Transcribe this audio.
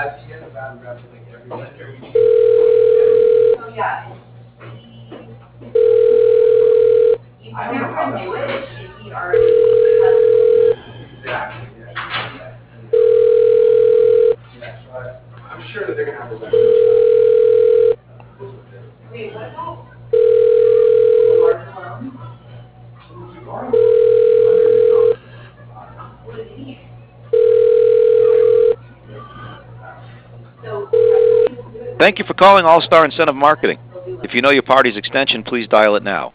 bad, he has a bad rep in like every lender. So yeah, you I don't know can't how that renew it works. if he already has. Exactly, yeah. Yeah, so I'm sure that they're gonna have a record. Wait, what about the larger loans? What does he need? So Thank you for calling All Star Incentive Marketing. If you know your party's extension, please dial it now.